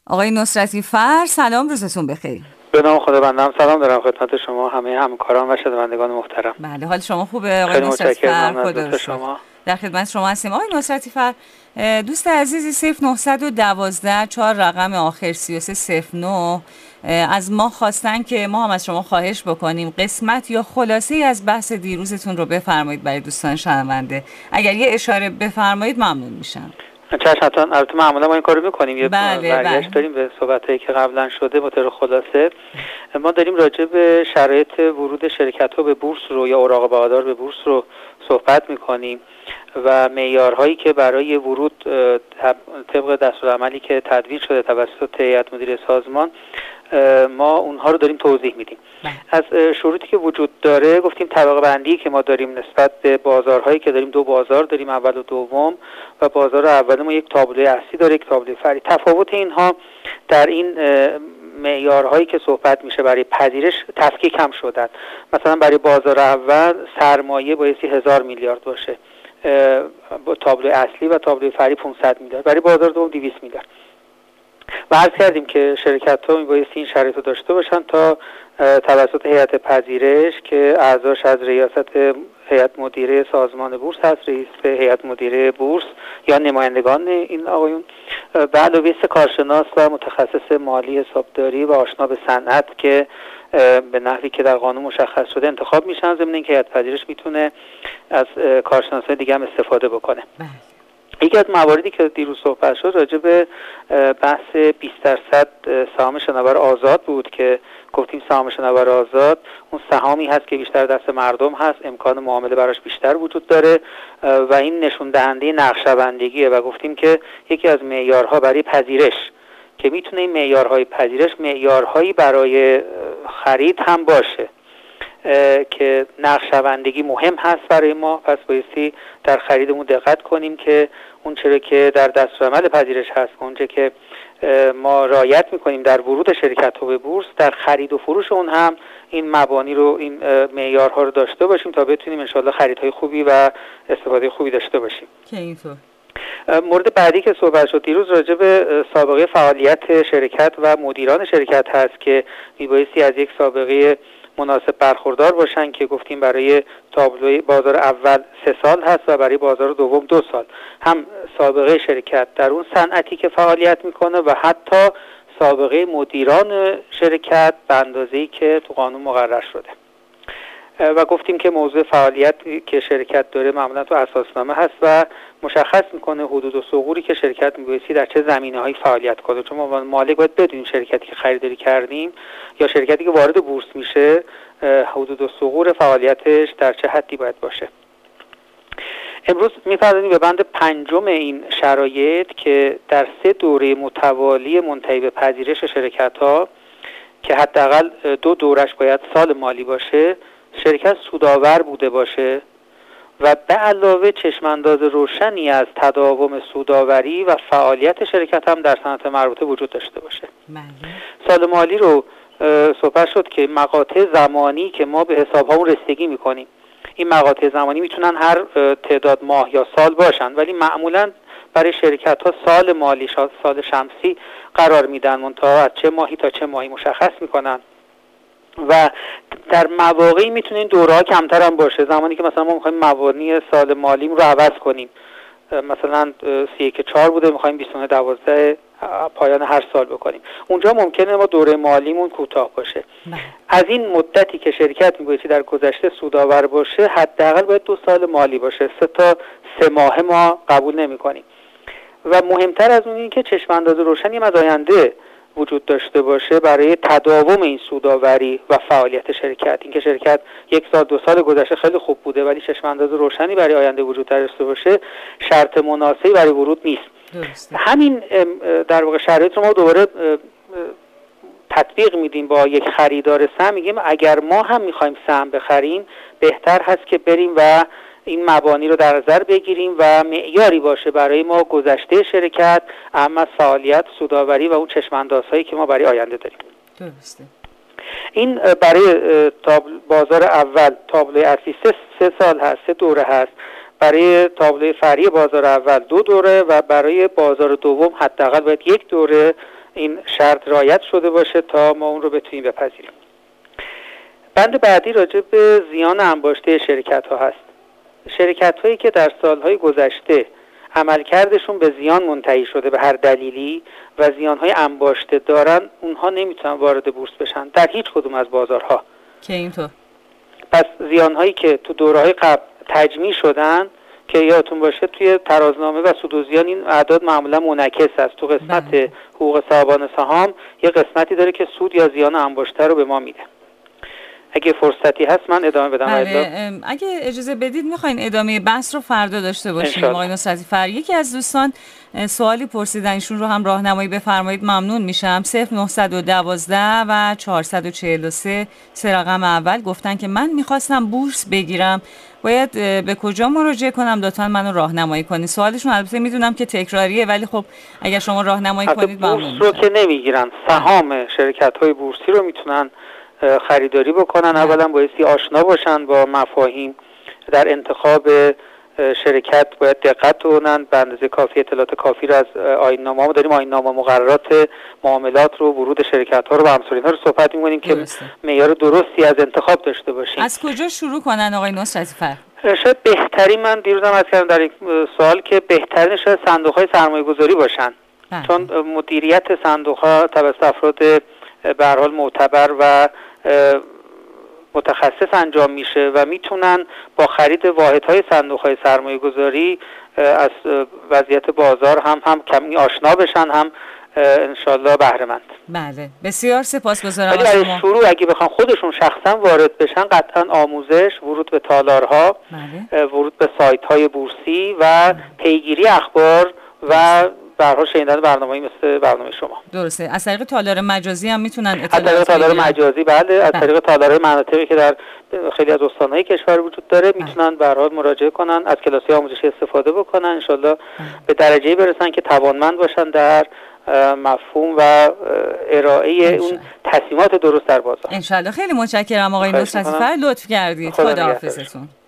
آقای نصرتی فر، سلام، روزتون بخیر. به نام خداوندم سلام دارم خدمت شما همه همکاران و شنوندگان محترم. بله، حال شما خوبه آقای نصرتی فر؟ خدا رو شما. در خدمت شما هستیم آقای نصرتی فر. دوست عزیزی 0912 4 رقم آخر 3309 از ما خواستن که ما هم از شما خواهش بکنیم قسمت یا خلاصه‌ای از بحث دیروزتون رو بفرمایید برای دوستان شنونده. اگر یه اشاره بفرمایید ممنون میشم. چشم حتما. البته معمولا ما این کارو میکنیم، یه برگشت داریم به صحبتایی که قبلا شده به طور خلاصه. ما داریم راجع به شرایط ورود شرکت‌ها به بورس رو یا اوراق بهادار به بورس رو صحبت میکنیم و معیارهایی که برای ورود طبق دستورالعملی که تدوین شده توسط هیئت مدیره سازمان ما اونها رو داریم توضیح میدیم. از شروطی که وجود داره گفتیم طبقه بندی که ما داریم نسبت به بازارهایی که داریم، دو بازار داریم، اول و دوم، و بازار اول ما یک تابلوی اصلی داره، یک تابلوی فرعی. تفاوت اینها در این معیارهایی که صحبت میشه برای پذیرش تفکیک هم شدن. مثلا برای بازار اول سرمایه بایستی 1000 میلیارد باشه، با تابلوی اصلی و تابلوی فرعی 500 میلیارد. برای بازار دوم 200 میلیارد. و عرض کردیم که شرکت‌ها میبایستی این شرایط رو داشته باشن تا توسط هیئت پذیرش که اعضاش از ریاست هیئت مدیره سازمان بورس هست، رئیس هیئت مدیره بورس یا نمایندگان این آقایون، به علاوه کارشناس و متخصص مالی حسابداری و آشنا به صنعت که به نحوی که در قانون مشخص شده انتخاب میشن، ضمن اینکه هیئت پذیرش میتونه از کارشناسای دیگه هم استفاده بکنه. یکی از مواردی که دیروز صحبت شد راجع به بحث 20% سهام شناور آزاد بود که گفتیم سهام شناور آزاد اون سهامی هست که بیشتر دست مردم هست، امکان معامله براش بیشتر وجود داره و این نشون دهنده نقشه‌بندیه و گفتیم که یکی از معیارها برای پذیرش که میتونه این معیارهای پذیرش معیارهایی برای خرید هم باشه که نقشه‌بندی مهم هست برای ما. پس بایستی در خریدمون دقت کنیم که اون چیزی که در دستورالعمل پذیرش هست، اونچه که ما رعایت میکنیم در ورود شرکت‌ها به بورس، در خرید و فروش اون هم این مبانی رو، این معیارها رو داشته باشیم تا بتونیم انشالله خریدهای خوبی و استفاده خوبی داشته باشیم. که اینطور مورد بعدی که صحبت شد دیروز راجع به سابقه فعالیت شرکت و مدیران شرکت هست که میبایستی از یک سابقه مناسب برخوردار باشن که گفتیم برای تابلوی بازار اول 3 سال هست و برای بازار دوم 2 سال. هم سابقه شرکت در اون صنعتی که فعالیت میکنه و حتی سابقه مدیران شرکت به اندازه‌ای که تو قانون مقرر شده. و گفتیم که موضوع فعالیت که شرکت داره معمولا تو اساسنامه هست و مشخص میکنه حدود و ثغوری که شرکت میبایستی در چه زمینه‌هایی فعالیت کنه. چون ما مالک باید بدونیم شرکتی که خریداری کردیم یا شرکتی که وارد بورس میشه حدود و ثغور فعالیتش در چه حدی باید باشه. امروز می‌پردازیم به بند 5 این شرایط که در 3 دوره متوالی منتهی به پذیرش شرکت‌ها که حداقل 2 دورش باید سال مالی باشه، شرکت سودآور بوده باشه و به علاوه چشمانداز روشنی از تداوم سودآوری و فعالیت شرکت هم در صنعت مربوطه وجود داشته باشه. سال مالی رو صحبت شد که مقاطع زمانی که ما به حساب‌هامون رسیدگی می‌کنیم، این مقاطع زمانی میتونن هر تعداد ماه یا سال باشن، ولی معمولاً برای شرکت‌ها سال مالی، سال شمسی قرار میدن، منتها از چه ماهی تا چه ماهی مشخص میکنن و در مواقعی میتونه این دوره‌ها کمتر هم باشه. زمانی که مثلا ما میخوایم مبانی سال مالیم رو عوض کنیم، مثلا 31/4 بوده میخوایم 29/12 پایان هر سال بکنیم، اونجا ممکنه ما دوره مالیمون کوتاه باشه. از این مدتی که شرکت میبایستی در گذشته سودآور باشه حداقل باید 2 سال مالی باشه. 3 تا 3 ماه ما قبول نمی کنیم. و مهمتر از اون این که چشمانداز روشنی از آینده وجود داشته باشه برای تداوم این سودآوری و فعالیت شرکت. اینکه شرکت 1 سال 2 سال گذشته خیلی خوب بوده ولی چشمانداز روشنی برای آینده وجود داشته باشه شرط مناسبی برای ورود نیست. همین در واقع شرایط رو ما دوباره تطبیق میدیم با یک خریدار سهم. میگیم اگر ما هم میخوایم سهم بخریم بهتر هست که بریم و این مبانی رو در نظر بگیریم و معیاری باشه برای ما گذشته شرکت، اهم از فعالیت، سودآوری و اون چشماندازهایی که ما برای آینده داریم. درسته. این برای بازار اول تابلوی اصلی 3 سال هست، 3 دوره هست. برای تابلوی فرعی بازار اول 2 دوره و برای بازار دوم حداقل باید 1 دوره این شرط رعایت شده باشه تا ما اون رو بتونیم بپذیریم. بند بعدی راجع به زیان انباشته شرکت ها هست. شرکت هایی که در سالهای گذشته عملکردشون به زیان منتهی شده به هر دلیلی و زیان های انباشته دارن، اونها نمیتونن وارد بورس بشن در هیچ کدوم از بازارها. که اینطور پس زیان هایی که تو دوره‌های قبل تجمیع شدن که یادتون باشه توی ترازنامه و سود و زیان این اعداد معمولا منعکس است. تو قسمت حقوق صاحبان سهام یه قسمتی داره که سود یا زیان انباشته رو به ما میده. اگه فرصتی هست من ادامه بدم. اگه اجازه بدید میخواین ادامه بحث رو فردا داشته باشیم. آقای نصرتی فر، یکی از دوستان سوالی پرسیدن، ایشون رو هم راهنمایی بفرمایید ممنون میشم. 0912 و 443 سه رقم اول گفتن که من میخواستم بورس بگیرم، باید به کجا مراجعه کنم؟ لطفاً منو راهنمایی کنید. سوالشون البته میدونم که تکراریه، ولی خب اگر شما راهنمایی کنید ممنون میشم. بورس رو که نمیگیرن، سهام شرکت‌های بورسی رو میتونن خریداری بکنن. اولا بایستی آشنا باشن با مفاهیم. در انتخاب شرکت باید دقت کنن، به اندازه کافی اطلاعات کافی رو از آیین‌نامه ما داریم. آیین‌نامه مقررات معاملات رو، ورود شرکت‌ها رو و همسر اینها رو صحبت می‌کنیم که معیار درستی از انتخاب داشته باشیم. از کجا شروع کنن آقای نصرتی فر؟ شاید بهترین، من دیروزم عرض کردم در این سوال که بهترین شاید صندوق‌های سرمایه‌گذاری باشن. چون مدیریت صندوق‌ها توسط افراد به هر حال معتبر و متخصص انجام میشه و میتونن با خرید واحدهای صندوق‌های سرمایه‌گذاری از وضعیت بازار هم کمی آشنا بشن، هم انشالله بهره مند. بله، بسیار سپاسگزارم از شما. شما. شروع اگه بخوان خودشون شخصا وارد بشن، قطعا آموزش، ورود به تالارها، ورود به سایت‌های بورسی و پیگیری اخبار و به هر حال شنیدن برنامه‌ای مثل برنامه شما. درسته. از طریق تالار مجازی هم میتونن از طریق تالار مجازی، بله، از طریق تالارهای مناطقی که در خیلی از استان‌های کشور وجود داره میتونن به هر حال مراجعه کنن، از کلاس‌های آموزشی استفاده بکنن، ان شاءالله به درجه‌ای برسن که توانمند باشن در مفهوم و ارائه اون تصمیمات درست در بازار. ان شاءالله. خیلی متشکرم آقای نصرتی فر، لطف کردید. خداحافظتون.